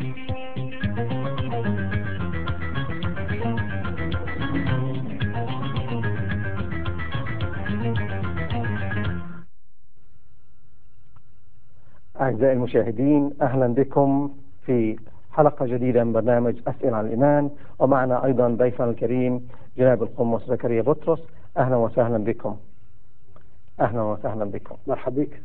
أعزائي المشاهدين، أهلا بكم في حلقة جديدة من برنامج أسئلة عن الإيمان، ومعنا أيضا ضيفنا الكريم جناب القمص زكريا بطرس. أهلا وسهلا بكم. أهلا وسهلا بكم. مرحبا بك.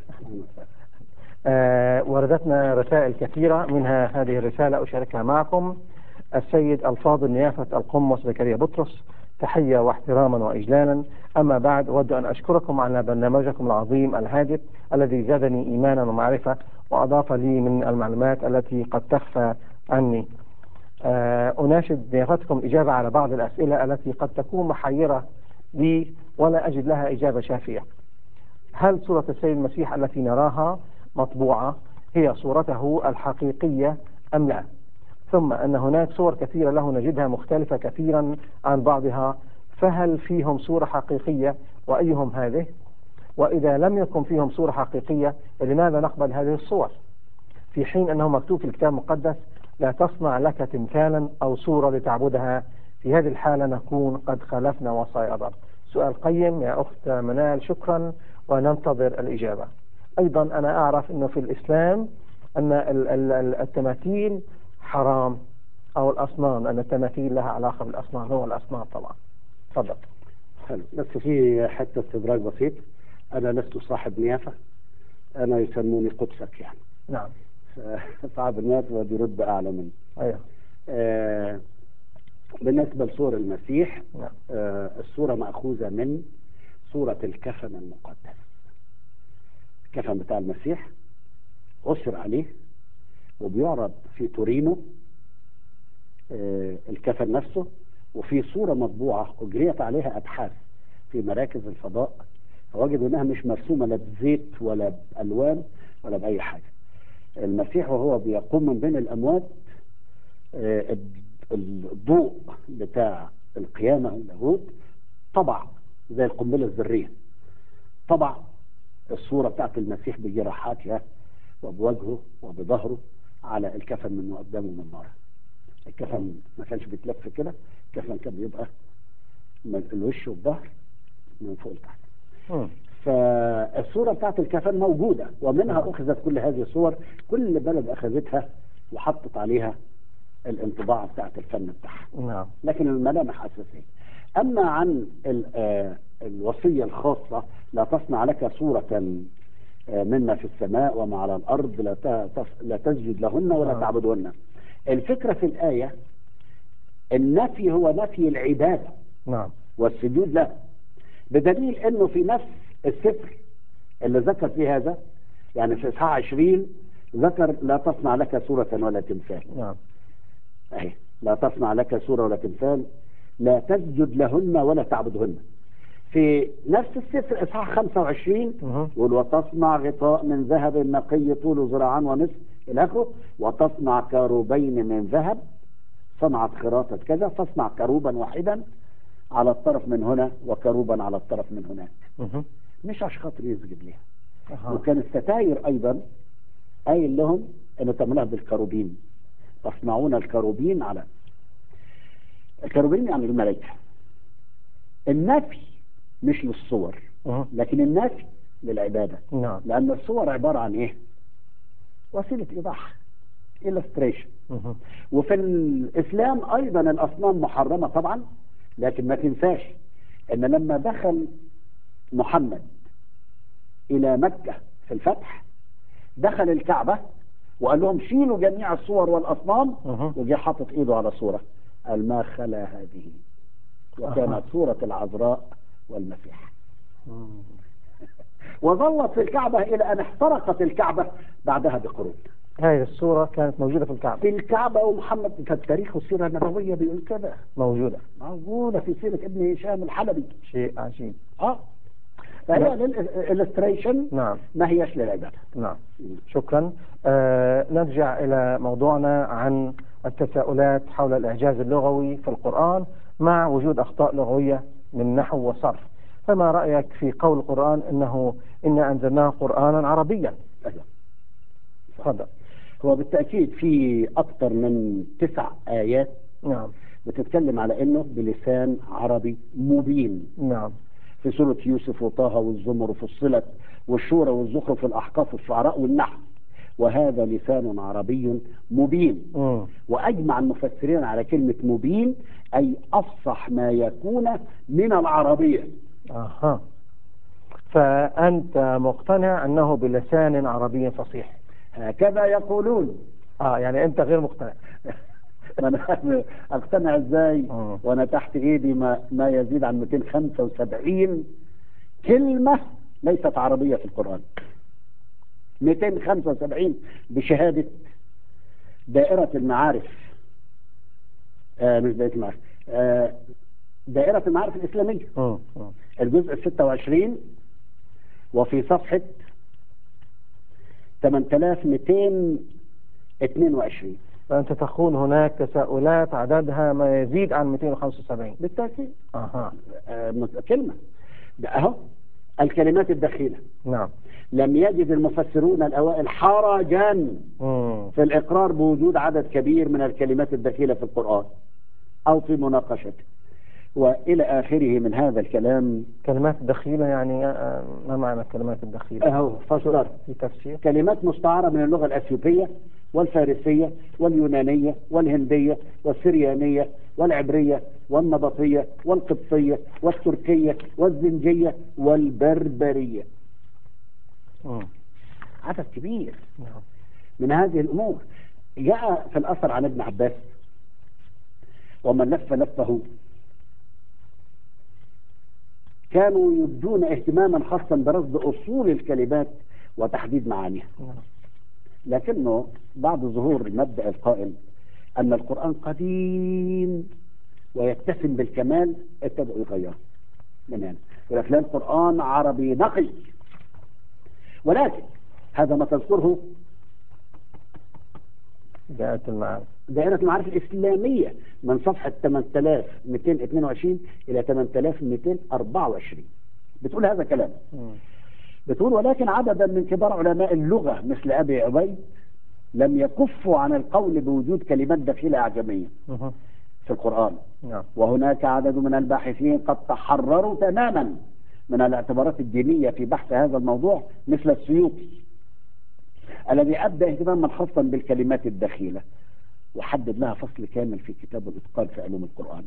وردتنا رسائل كثيرة، منها هذه الرسالة أشاركها معكم. السيد الفاضل نيافة القمص زكريا بطرس، تحية واحتراما وإجلالا. أما بعد، أود أن أشكركم على برنامجكم العظيم الهادف الذي زادني إيمانا ومعرفة، وأضاف لي من المعلومات التي قد تخفى عني. أناشد نيافتكم إجابة على بعض الأسئلة التي قد تكون محيرة لي ولا أجد لها إجابة شافية. هل صورة السيد المسيح التي نراها مطبوعة هي صورته الحقيقية أم لا؟ ثم أن هناك صور كثيرة له نجدها مختلفة كثيرا عن بعضها، فهل فيهم صورة حقيقية وأيهم هذه؟ وإذا لم يكن فيهم صورة حقيقية، لماذا نقبل هذه الصور في حين أنه مكتوب في الكتاب المقدس لا تصنع لك تمثالا أو صورة لتعبدها؟ في هذه الحالة نكون قد خالفنا وصايا الرب. سؤال قيم يا أخت منال، شكرا، وننتظر الإجابة. أيضا أنا أعرف أنه في الإسلام أن التماثيل حرام، أو الأصنام، أن التماثيل لها علاقة بالأصنام، هو الأصنام طبعا. تفضل. حلو، بس في حتى استدراك بسيط. أنا لست صاحب نيافة، أنا يسموني قدسك يعني. نعم. صاحب النيافة دي رتبة أعلى مني. أيوه. بالنسبة لصور المسيح، نعم. الصورة مأخوذة من صورة الكفن المقدس. الكفن بتاع المسيح عثر عليه وبيعرض في تورينو، الكفن نفسه، وفي صورة مطبوعة أجريت عليها أبحاث في مراكز الفضاء، فوجدوا أنها مش مرسومة لا بزيت ولا بألوان ولا بأي حاجة. المسيح وهو بيقوم من بين الأموات، الضوء بتاع القيامة اللاهوت طبع زي القنبلة الذرية، طبع الصورة بتاعت المسيح بجراحاتها وبوجهه وبظهره على الكفن من قدامه ومن ورا. الكفن ما كانش بيتلف كده، الكفن كان بيبقى من الوش والظهر من فوق لتحت. فالصورة بتاعت الكفن موجودة، ومنها أخذت كل هذه الصور. كل بلد أخذتها وحطت عليها الانطباع بتاعت الفن بتاعها. لكن الملامح أساسية. أما عن الوصية الخاصة، لا تصنع لك صورة مما في السماء وما على الأرض، لا تسجد لهن ولا تعبدهن. الفكرة في الآية النفي هو نفي العبادة والسجود له، بدليل أنه في نفس السفر اللي ذكر فيه هذا، يعني في إصحاح 20 ذكر لا تصنع لك صورة ولا تمثال. أهي لا تصنع لك صورة ولا تمثال، لا تسجد لهن ولا تعبدهن. في نفس السفر إصحاح 25 يقول وتصنع غطاء من ذهب نقي طوله ذراعان ونصف إلى آخره، وتصنع كروبين من ذهب، صنعت خراطة كذا، تصنع كروبا واحدا على الطرف من هنا وكروبا على الطرف من هناك. مش عشان خاطر يسجد لها. وكان الستاير أيضا قايل لهم أنه تعملوها بالكروبين، تصنعون الكروبين على الكروبين، يعني الملائكة. النفي مش للصور، لكن النفي للعبادة. لأن الصور عبارة عن إيه؟ وسيلة إيضاح، illustration. وفي الإسلام أيضا الأصنام محرمة طبعا، لكن ما تنساش أن لما دخل محمد إلى مكة في الفتح، دخل الكعبة وقال لهم شيلوا جميع الصور والأصنام، وجي حاطط إيده على صورة قال ما خلا هذه، وكانت صورة العذراء والمسيح. وظلت في الكعبة إلى أن احترقت الكعبة بعدها بقرون. هذه الصورة كانت موجودة في الكعبة. في الكعبة، ومحمد كان تاريخ السيرة النبوية بيقول كده، موجودة في سيرة ابن هشام الحلبي. شيء عجيب. فهي للإلستريشن. ما هيش للعبادة. شكرا. نرجع إلى موضوعنا عن التساؤلات حول الإعجاز اللغوي في القرآن مع وجود أخطاء لغوية من نحو وصرف. فما رأيك في قول القرآن إنا أنزلناه قرآنا عربيا؟ تفضل. هو بالتأكيد في أكثر من 9 آيات نعم بتتكلم على أنه بلسان عربي مبين. نعم. في سورة يوسف وطه والزمر وفصلت والشورى والزخرف والأحقاف والشعراء والنحل، وهذا لسان عربي مبين. وأجمع المفسرين على كلمة مبين أي أفصح ما يكون من العربية. أها، فأنت مقتنع أنه بلسان عربي فصيح؟ هكذا يقولون. يعني أنت غير مقتنع. أنا أقتنع إزاي وأنا تحت إيدي ما يزيد عن 275 كلمة ليست عربية في القرآن. 275 بشهادة دائرة المعارف، مش دائرة المعارف، دائرة المعارف الإسلامية، الجزء 26 وفي صفحة 8222. فأنت تقول هناك تساؤلات عددها ما يزيد عن 275 بالتأكيد. كلمة ده أهو الكلمات الدخيلة. نعم. لم يجد المفسرون الأوائل حرجا في الإقرار بوجود عدد كبير من الكلمات الدخيلة في القرآن أو في مناقشته وإلى آخره من هذا الكلام. كلمات دخيلة يعني ما معنى كلمات الدخيلة؟ أهو فسر في تفسير. كلمات مستعارة من اللغة الأثيوبية والفارسية واليونانية والهندية والسريانية والعبرية والنبطية والقبطية والتركية والزنجية والبربرية. عدد كبير من هذه الأمور. جاء في الأثر عن ابن عباس ومن لف لفه كانوا يبدون اهتماما خاصا برصد أصول الكلمات وتحديد معانيها، لكنه بعد ظهور المبدأ القائل أن القرآن قديم ويتسم بالكمال ابتدأوا يغيروا من هنا. ولكن القرآن عربي نقي، ولكن هذا ما تذكره دائرة المعارف الإسلامية من صفحة 8222 إلى 8224 بتقول هذا كلام. بتقول ولكن عددا من كبار علماء اللغة مثل أبي عبيد لم يكفوا عن القول بوجود كلمات دخيلة أعجمية في القرآن. وهناك عدد من الباحثين قد تحرروا تماما من الاعتبارات الدينية في بحث هذا الموضوع مثل السيوطي الذي أبدى اهتماما خاصا بالكلمات الدخيلة وحدد لها فصل كامل في كتاب الإتقان في علوم القرآن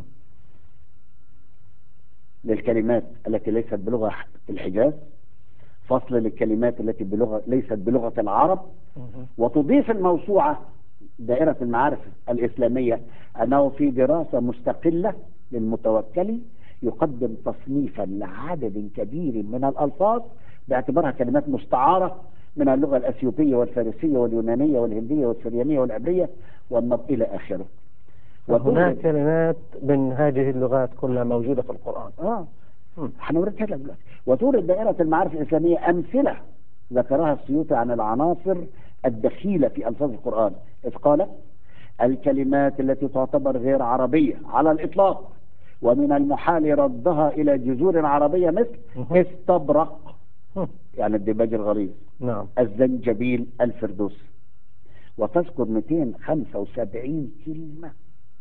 للكلمات التي ليست بلغة الحجاز، فصل للكلمات التي ليست بلغة العرب. وتضيف الموسوعة دائرة المعارف الإسلامية أنه في دراسة مستقلة للمتوكلي يقدم تصنيفا لعدد كبير من الألفاظ باعتبارها كلمات مستعارة من اللغة الأثيوبية والفارسية واليونانية والهندية والسريانية والعبرية إلى آخره. وهناك كلمات من هذه اللغات كلها موجودة في القرآن. هنوريك لك. وتورد دائرة المعارف الإسلامية أمثلة ذكرها السيوطي عن العناصر الدخيلة في ألفاظ القرآن، إذ قال الكلمات التي تعتبر غير عربية على الإطلاق ومن المحال ردها إلى جذور عربية مثل استبرق يعني الديباج الغليظ، الزنجبيل، الفردوس. وتذكر 275 كلمة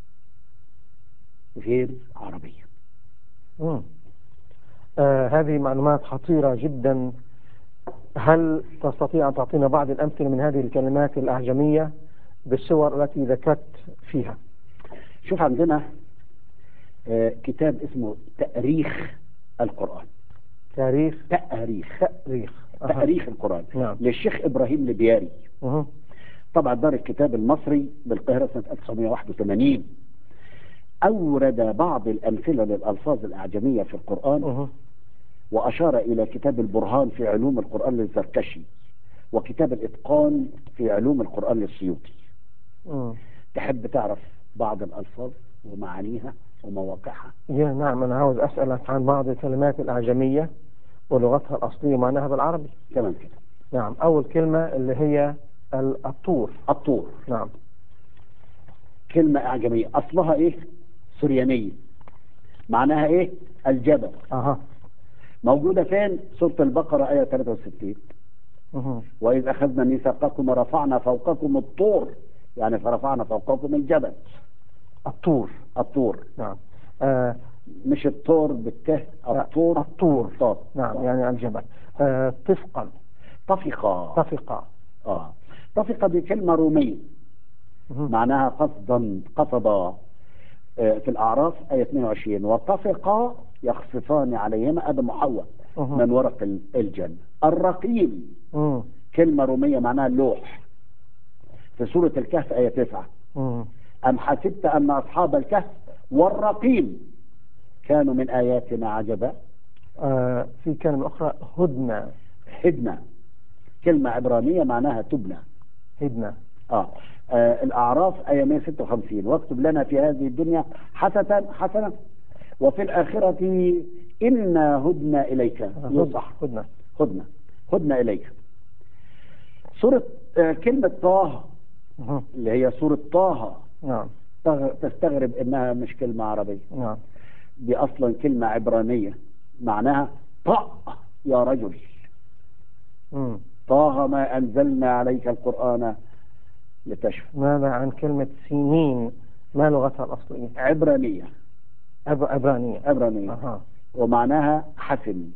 غير عربية. هذه معلومات خطيرة جدا. هل تستطيع أن تعطينا بعض الأمثلة من هذه الكلمات الأعجمية بالصور التي ذكرت فيها؟ شوف عندنا كتاب اسمه تأريخ القرآن. تأريخ القرآن للشيخ إبراهيم البياري. طبعا دار الكتاب المصري بالقاهرة سنة 1981. أورد بعض الأمثلة للألفاظ الأعجمية في القرآن وأشار إلى كتاب البرهان في علوم القرآن للزركشي وكتاب الإتقان في علوم القرآن للسيوطي. تحب تعرف بعض الألفاظ ومعانيها ومواقعها؟ نعم، أنا عاوز أسألك عن بعض الكلمات الأعجمية ولغتها الأصلية ومعناها بالعربي. تمام كده. نعم. أول كلمة اللي هي الطور. نعم. كلمة أعجمية أصلها إيه؟ سريانية. معناها إيه؟ الجبل. موجودة فين؟ سورة البقرة آية 63. وإذ أخذنا ميثاقكم ورفعنا فوقكم الطور، يعني فرفعنا فوقكم الجبل. الطور. نعم. مش الطور بالته، الطور. نعم، يعني الجبل. طفقا. طفقا. طفقا دي كلمة رومية معناها قصدا. في الأعراف آية 22 وطفقا يخصفان عليهما آدم وحواء من ورق الجنة. الرقيم كلمة رومية معناها اللوح، في سورة الكهف آية 9 أم حسبت أن أصحاب الكهف والرقيم كانوا من آياتنا عجبا. في كلمة أخرى هدنة كلمة عبرانية معناها تبنى. هدنة. الأعراف آية 156 واكتب لنا في هذه الدنيا حسنة وفي الآخرة إنا هدنا إليك. صح، هدنا إليك. سورة كلمة طه اللي هي سورة طه. نعم. تستغرب إنها مش كلمة عربية. نعم. دي أصلا كلمة عبرانية معناها طأ يا رجل. طه ما أنزلنا عليك القرآن لتشفى. ماذا عن كلمة سنين؟ ما لغتها الأصلية؟ عبرانية. عبرانية. ومعناها حسن.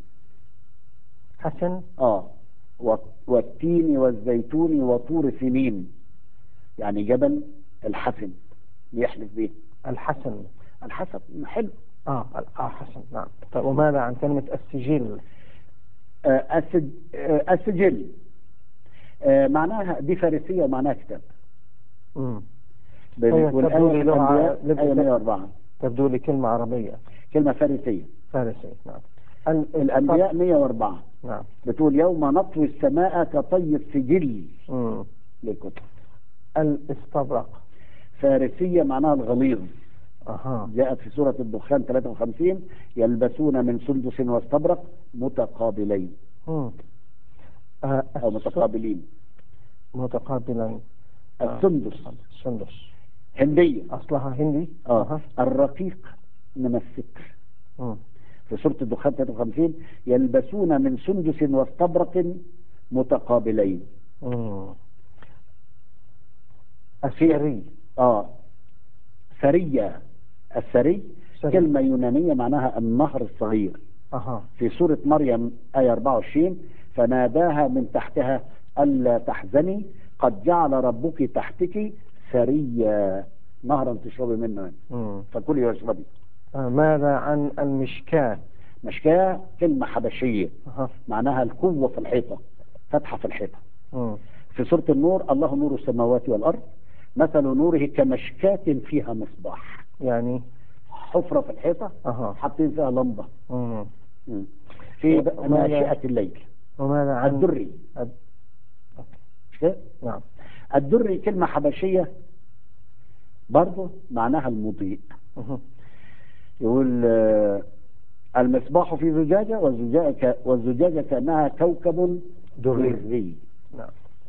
والتين والزيتون وطور سنين، يعني جبل الحسن يحلف به. الحسن حلو. حسن. نعم. طيب، وماذا عن كلمة السجل؟ السجل معناها دي فارسية ومعناها كتاب. والآية لغة 104 تبدو لي كلمة عربية. كلمة فارسية. نعم. الأنبياء 104 نعم. بتقول يوم نطوي السماء كطي السجل للكتب. الاستبرق فارسية معناها الغليظ. جاءت في سورة الدخان 53 يلبسون من سندس واستبرق متقابلين. أو متقابلين. السندس هندية، أصلها هندي. الرقيق من الستر. في سورة الدخان 53 يلبسون من سندس واستبرق متقابلين. السري. سرية. السري كلمة يونانية معناها النهر الصغير. في سورة مريم آية 24 فناداها من تحتها ألا تحزني قد جعل ربك تحتك سريا نهرا تشربي منه فكلي واشربي. ماذا عن المشكاة؟ مشكاة كلمة حبشية معناها القوة في الحيطة، فتحة في الحيطة. في سورة النور الله نور السماوات والأرض مثل نوره كمشكاة فيها مصباح، يعني حفرة في الحيطة حاطين فيها لمبة. في ناشئة الليل. وماذا عن الدري؟ نعم. الدري كلمة حبشية برضه معناها المضيء. يقول المصباح في زجاجة والزجاجة كأنها كوكب دري. نعم.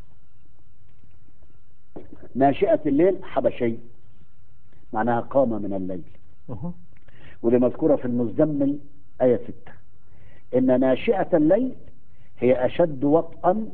ناشئة الليل حبشي معناها قام من الليل. ودي مذكورة في المزمل آية 6 إن ناشئة الليل هي أشد وطئا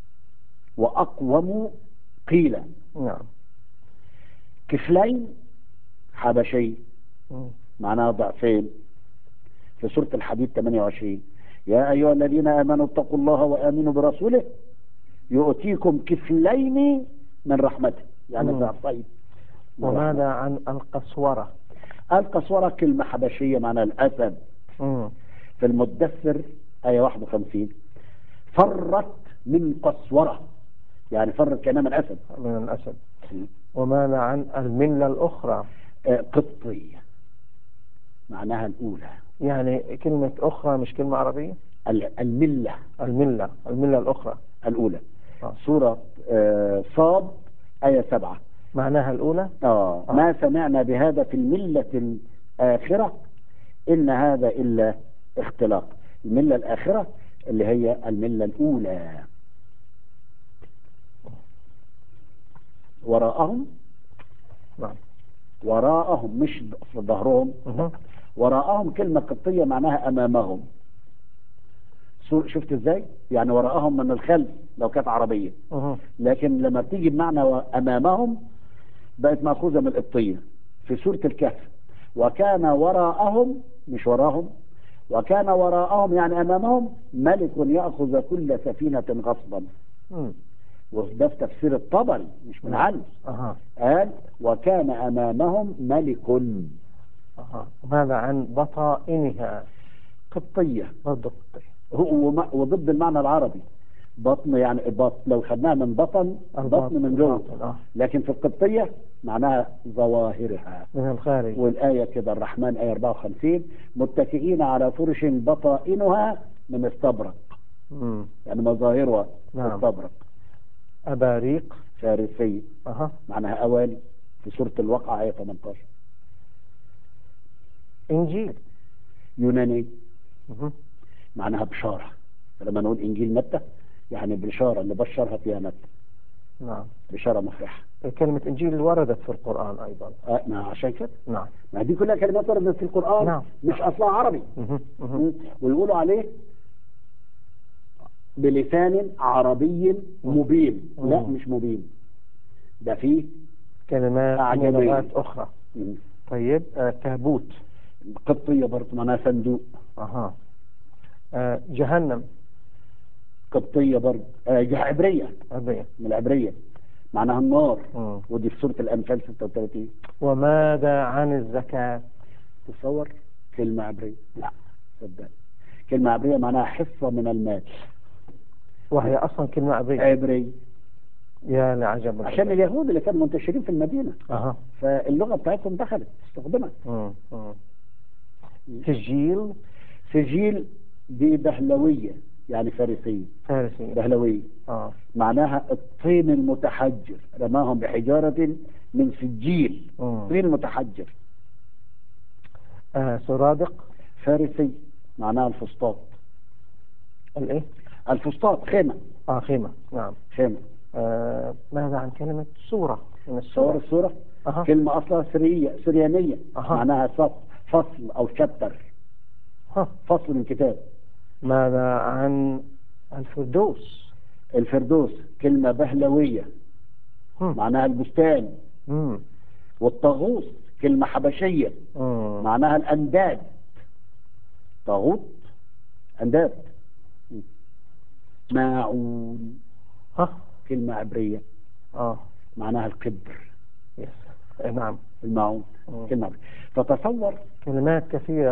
وأقوم قيلا. نعم. كفلين حبشي معناها ضعفين. في سورة الحديد 28 يا أيها الذين آمنوا اتقوا الله وآمنوا برسوله يؤتيكم كفلين من رحمته، يعني ضعفين. وماذا عن القسورة؟ القسورة كلمة حبشية معناها الأسد. في المدثر آية 51 فرت من قسورة، يعني فرت كأنها من الأسد. وماذا عن الملة الأخرى؟ قطي معناها الأولى، يعني كلمة أخرى مش كلمة عربية. الملة الأخرى الأولى. سورة صاد آية 7 معناها الأولى. ما سمعنا بهذا في الملة الآخرة إن هذا إلا اختلاق. الملة الآخرة اللي هي الملة الأولى. وراءهم مش في ظهرهم. وراءهم كلمة قبطية معناها أمامهم. شفت ازاي؟ يعني وراءهم من الخلف لو كانت عربية. لكن لما بتيجي بمعنى أمامهم بقت مأخوذة من القبطية في سورة الكهف. وكان وراءهم، مش وراهم، وكان وراءهم يعني أمامهم ملك يأخذ كل سفينة غصبا. وده في تفسير الطبري مش من عندي. قال وكان أمامهم ملك. ماذا عن بطائنها؟ قبطية برضه وضد المعنى العربي. بطن يعني بطن، لو خدناها من بطن من جوه. لكن في القبطية معناها ظواهرها من الخارج. والآية كده الرحمن آية 54 متكئين على فرش بطائنها من استبرق. يعني مظاهرها استبرق. أباريق فارسية معناها أواني في سورة الواقعة آية 18. إنجيل يوناني معناها بشارة. لما نقول إنجيل متى يعني بشارة اللي بشرها فيها متى. نعم. بشارة مفرحة. كلمة إنجيل وردت في القرآن أيضا. ما عشان كده. نعم. ما دي كلها كلمات وردت في القرآن. نعم. مش أصلها عربي. ويقولوا عليه بلسان عربي مبين. لا مش مبين، ده فيه كلمات من لغات أخرى. طيب تابوت. قبطية برضه معناها صندوق. جهنم. قبطية برضه. عبرية. من العبرية معناها النار. ودي في سورة الأنفال 36. وماذا عن الزكاة؟ تصور كلمة عبرية. لا صدق، كلمة عبرية معناها حصة من المال. وهي أصلا كلمة عبرية. يا لعجب. عشان اليهود اللي كانوا منتشرين في المدينة فاللغة بتاعتهم دخلت استخدمت. سجيل. سجيل دي بهلوية يعني فارسية. بهلوية. معناها الطين المتحجر، رماهم بحجارة من سجيل. طين متحجر. سرادق. فارسي معناها الفسطاط. الايه؟ الفسطاط خيمة. خيمة. نعم خيمة. ماذا عن كلمة سورة من السورة؟ كلمة أصلها سريانية. معناها فصل أو شابتر. فصل من كتاب. ماذا عن الفردوس؟ الفردوس كلمة بهلوية معناها البستان. والطاغوت كلمة حبشية معناها الأنداد. طاغوت أنداد. ماعون كلمة عبرية معناها القبر. نعم. الماعون كلمة عبرية. فتصور كلمات كثيرة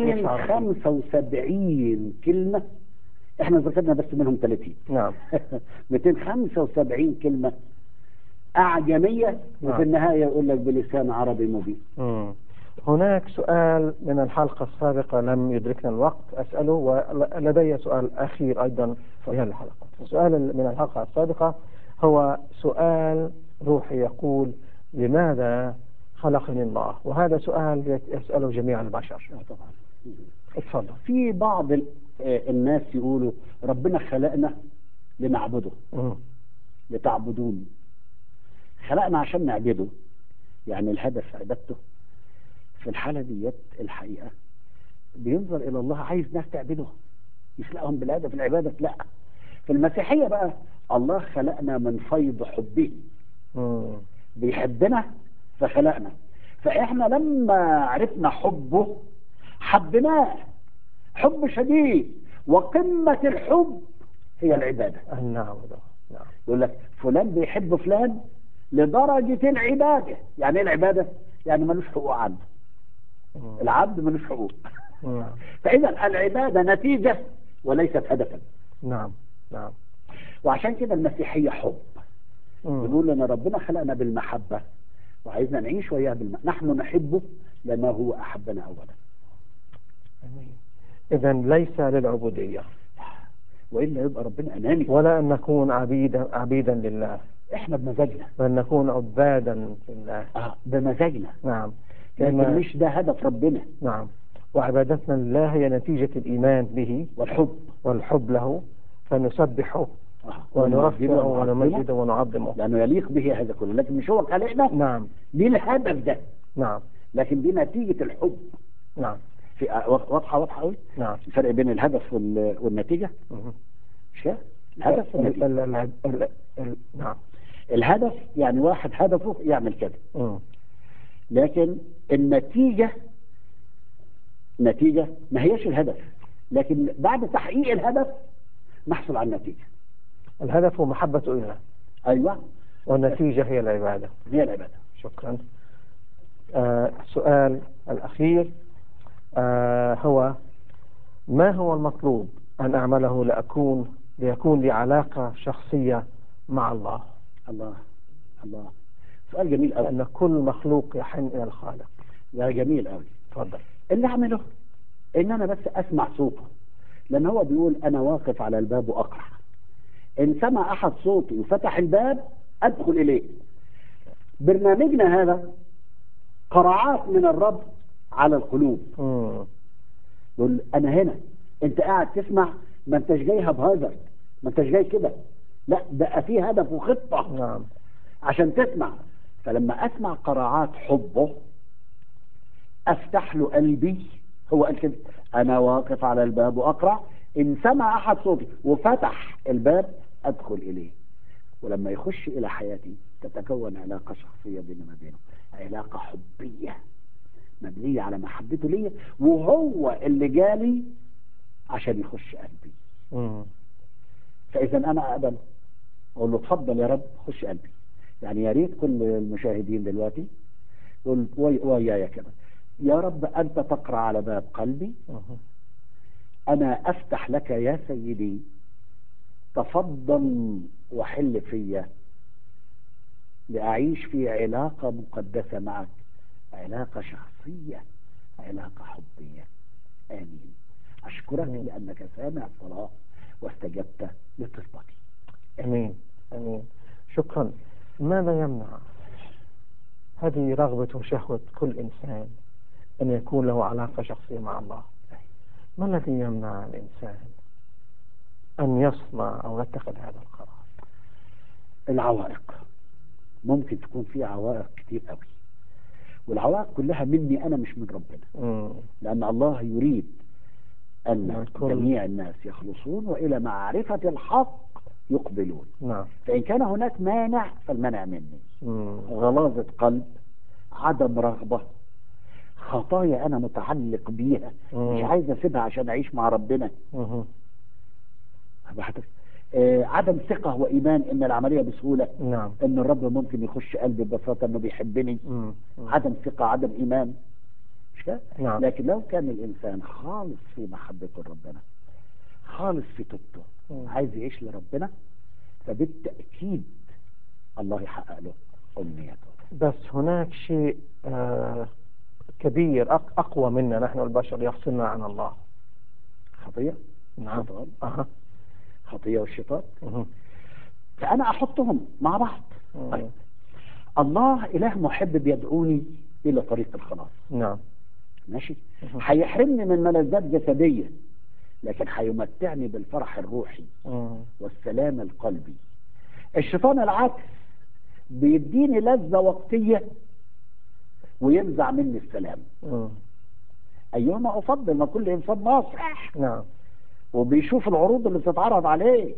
275 كلمة احنا ذكرنا بس منهم 30. نعم. 275 كلمة أعجمية. وفي النهاية يقول لك بلسان عربي مبين. هناك سؤال من الحلقة السابقة لم يدركنا الوقت أسأله، ولدي سؤال أخير أيضا في هذه الحلقة. السؤال من الحلقة السابقة هو سؤال روحي يقول لماذا خلقني الله؟ وهذا سؤال يسأله جميع البشر. طبعا. اتفضل. في بعض الناس يقولوا ربنا خلقنا لنعبده. لتعبدون. خلقنا عشان نعبده، يعني الهدف عبادته. في الحالة ديت الحقيقة بينظر إلى الله عايز ناس تعبده، يخلقهم بالهدف العبادة. لا، في المسيحية بقى الله خلقنا من فيض حبه. بيحبنا فخلقنا. فإحنا لما عرفنا حبه حبناه حب شديد، وقمة الحب هي العبادة. نعم. يقول لك فلان بيحب فلان لدرجة العبادة. يعني ايه العبادة؟ يعني ملوش حقوق عنده. العبد ملوش حقوق. فإذا العبادة نتيجة وليست هدفا. نعم. وعشان كده المسيحية حب. يقول لنا ربنا خلقنا بالمحبة وعايزنا نعيش وياه نحن نحبه لأنه هو أحبنا أولا. إذا ليس للعبودية، وإلا يبقى ربنا أناني. ولا أن نكون عبيدا لله. إحنا بمزاجنا. بل نكون عبادا لله. بمزاجنا. نعم. لكن مش ده هدف ربنا. نعم. وعبادتنا لله هي نتيجة الإيمان به والحب له، فنسبحه ونرفعه ونمجده ونعظمه لأنه يليق به هذا كله. لكن مش هو خلقنا. نعم. للهدف ده. نعم. لكن دي نتيجة الحب. نعم. في واضحة قوي. نعم. الفرق بين الهدف والنتيجة. مش كده؟ الهدف والنتيجة. نعم. الهدف يعني واحد هدفه يعمل كده، لكن النتيجة ما هيش الهدف، لكن بعد تحقيق الهدف نحصل على النتيجة. الهدف هو محبة إله. أيوة. والنتيجة هي العبادة. هي العبادة. شكرا. السؤال الأخير هو: ما هو المطلوب أن أعمله ليكون لي علاقة شخصية مع الله؟ الله سؤال جميل قوي. لأن كل مخلوق يحن إلى الخالق. ده جميل قوي. تفضل. اللي أعمله إن أنا بس أسمع صوته، لأن هو بيقول أنا واقف على الباب وأقرع، إن سمع أحد صوتي وفتح الباب أدخل إليه. برنامجنا هذا قرعات من الرب على القلوب. يقول أنا هنا، أنت قاعد تسمع، ما أنتش جايها بهذا، ما أنتش جاي كده، لا بقى فيه هدف وخطة. نعم. عشان تسمع. فلما أسمع قرعات حبه أفتح له قلبي. هو قال كده أنا واقف على الباب وأقرع، إن سمع أحد صوتي وفتح الباب أدخل إليه. ولما يخش إلى حياتي تتكون علاقة شخصية بيني وما بينه، علاقة حبية مبنية على محبته ليا، وهو اللي جالي عشان يخش قلبي. فإذا أنا أقبل أقول له اتفضل يا رب خش قلبي. يعني يا ريت كل المشاهدين دلوقتي يقول ويايا كده: يا رب أنت تقرأ على باب قلبي، أنا أفتح لك يا سيدي، تفضل وحل فيا لأعيش في علاقة مقدسة معك، علاقة شخصية، علاقة حبية. آمين. أشكرك لأنك سامع الصلاة واستجبت لطلبتي. آمين. آمين. شكرا. ماذا يمنع؟ هذه رغبة وشهوة كل إنسان أن يكون له علاقة شخصية مع الله. ما الذي يمنع الإنسان أن يصنع أو يتخذ هذا القرار؟ العوائق. ممكن تكون في عوائق كتير قوي، والعوائق كلها مني أنا مش من ربنا. لأن الله يريد أن جميع الناس يخلصون وإلى معرفة الحق يقبلون. فإن كان هناك مانع فالمنع مني. غلاظة قلب، عدم رغبة، خطايا أنا متعلق بيها مش عايز أسيبها عشان أعيش مع ربنا. عدم ثقة وإيمان إن العملية بسهولة. إن الرب ممكن يخش قلبي ببساطة إنه بيحبني. عدم ثقة، عدم إيمان. مش كده؟ لكن لو كان الإنسان خالص في محبته لربنا، خالص في توبته، عايز يعيش لربنا، فبالتأكيد الله يحقق له أمنيته. بس هناك شيء كبير أقوى منا نحن البشر يفصلنا عن الله. خطية. نعم. خطية والشيطان. فأنا أحطهم مع بعض. طيب. الله إله محب بيدعوني إلى طريق الخلاص. نعم. ماشي. هيحرمني من ملذات جسدية، لكن هيمتعني بالفرح الروحي والسلام القلبي. الشيطان العكس، بيديني لذة وقتية وينزع مني السلام. أيهما أفضل؟ ما كل إنسان ناصح. نعم. وبيشوف العروض اللي بتتعرض عليه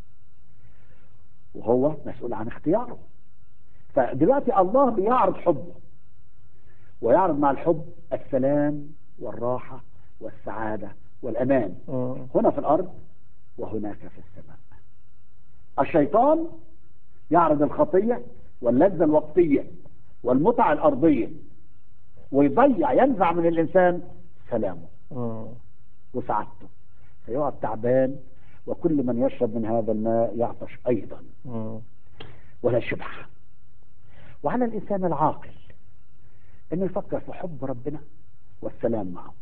وهو مسؤول عن اختياره. فدلوقتي الله بيعرض حبه، ويعرض مع الحب السلام والراحة والسعادة والأمان هنا في الأرض وهناك في السماء. الشيطان يعرض الخطية واللذة الوقتية والمتعة الأرضية، ويضيع، ينزع من الإنسان سلامه وسعادته، فيقعد تعبان، وكل من يشرب من هذا الماء يعطش أيضا ولا شبع. وعلى الإنسان العاقل أنه يفكر في حب ربنا والسلام معه،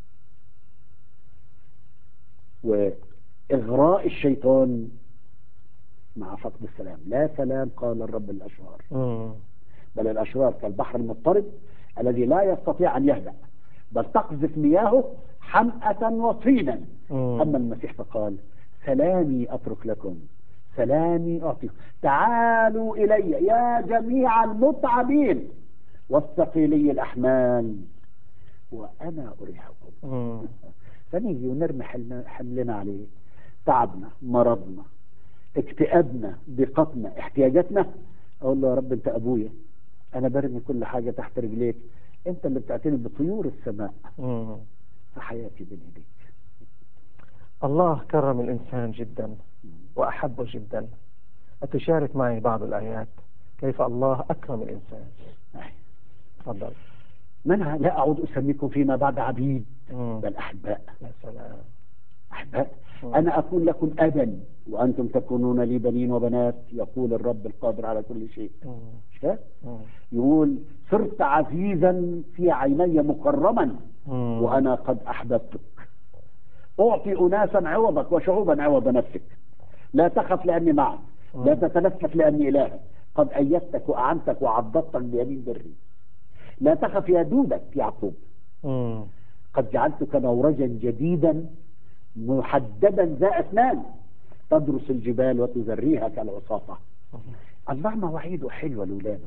وإغراء الشيطان مع فقد السلام. لا سلام قال الرب الأشرار، بل الأشرار كالبحر المضطرب الذي لا يستطيع أن يهدأ، بل تقذف مياهه حمأة وطينا. أما المسيح فقال سلامي أترك لكم، سلامي أعطيكم، تعالوا إلي يا جميع المتعبين والثقيلي الأحمال وأنا أريحكم. فنيجي ونرمي حملنا عليه، تعبنا، مرضنا، اكتئابنا، ضيقتنا، احتياجاتنا، أقول له يا رب أنت أبويا، أنا برمي كل حاجة تحت رجليك، أنت اللي بتعتني بطيور السماء، فحياتي بين يديك. الله كرم الإنسان جدا وأحبه جدا. أتشارك معي بعض الآيات كيف الله أكرم الإنسان؟ تفضل. منها لا أعود أسميكم فيما بعد عبيد بل أحباء. يا سلام. أحباء. أنا أكون لكم أبا وأنتم تكونون لي بنين وبنات، يقول الرب القادر على كل شيء. مش كده؟ يقول صرت عزيزا في عيني مكرما وأنا قد أحببتك. أعطي أناسا عوضك وشعوبا عوض نفسك. لا تخف لأني معك، لا تتلفت لأني إلهك، قد أيدتك وأعنتك وعضدتك بيمين بري. لا تخف يا دودك يعقوب، قد جعلتك نورجا جديدا محددا ذا أسنان، تدرس الجبال وتزريها كالعصافة. الله مواعيده حلوة لولاده.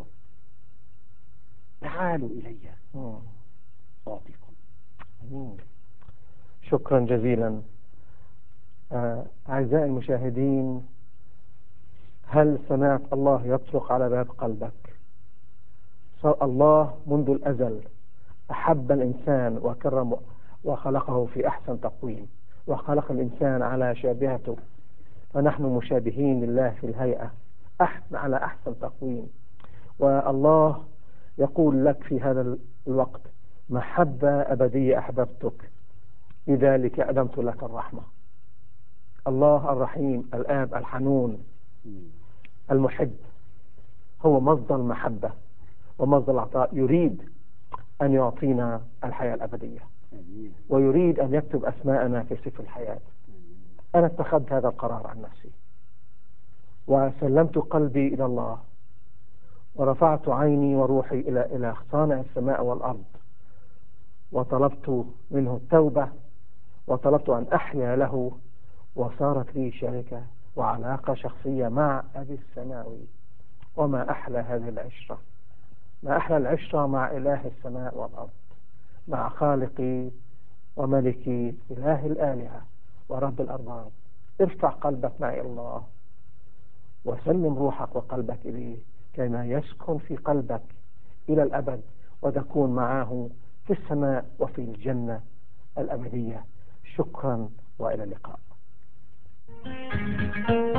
تعالوا إلي أعطيكم. شكرا جزيلا. أعزائي المشاهدين، هل سمعت الله يطرق على باب قلبك؟ الله منذ الأزل أحب الإنسان وكرم وخلقه في أحسن تقويم، وخلق الإنسان على شابهته، فنحن مشابهين لله في الهيئة على أحسن تقويم. والله يقول لك في هذا الوقت محبة أبدية أحببتك، لذلك أدمت لك الرحمة. الله الرحيم، الآب الحنون المحب، هو مصدر المحبة ومصدر العطاء، يريد أن يعطينا الحياة الأبدية، ويريد أن يكتب أسماءنا في سفر الحياة. أنا اتخذت هذا القرار عن نفسي، وسلمت قلبي إلى الله، ورفعت عيني وروحي إلى صانع السماء والأرض، وطلبت منه التوبة، وطلبت أن أحيا له، وصارت لي شركة وعلاقة شخصية مع أبي السماوي. وما أحلى هذه العشرة، ما أحلى العشرة مع إله السماء والأرض، مع خالقي وملكي، إله الآلهة ورب الأرباب. ارفع قلبك معي الله، وسلم روحك وقلبك إليه، كما يسكن في قلبك إلى الأبد، وتكون معه في السماء وفي الجنة الأبدية. شكرا وإلى اللقاء.